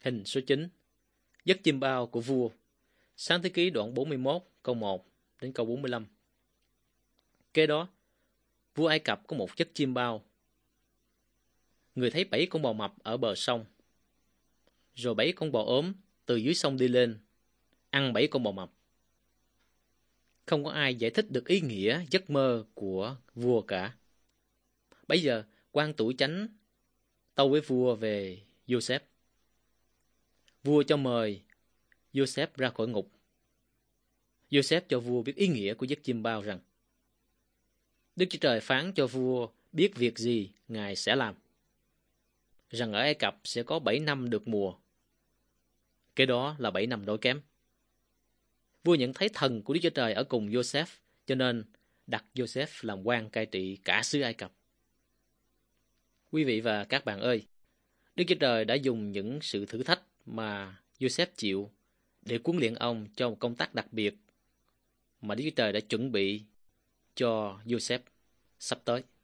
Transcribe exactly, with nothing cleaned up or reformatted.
Hình số chín. Giấc chim bao của vua. Sáng thế ký đoạn bốn mươi mốt câu một đến câu bốn mươi lăm. Kế đó, vua Ai Cập có một giấc chim bao. Người thấy bảy con bò mập ở bờ sông. Rồi bảy con bò ốm từ dưới sông đi lên, ăn bảy con bò mập. Không có ai giải thích được ý nghĩa giấc mơ của vua cả. Bây giờ, quan tủ chánh tâu với vua về Joseph. Vua cho mời Joseph ra khỏi ngục. Joseph cho vua biết ý nghĩa của giấc chim bao rằng Đức Chúa Trời phán cho vua biết việc gì Ngài sẽ làm. Rằng ở Ai Cập sẽ có bảy năm được mùa. Cái đó là bảy năm đói kém. Vua nhận thấy thần của Đức Chúa Trời ở cùng Joseph, cho nên đặt Joseph làm quan cai trị cả xứ Ai Cập. Quý vị và các bạn ơi, Đức Chúa Trời đã dùng những sự thử thách mà Joseph chịu để huấn luyện ông cho một công tác đặc biệt mà Đức Chúa Trời đã chuẩn bị cho Joseph sắp tới.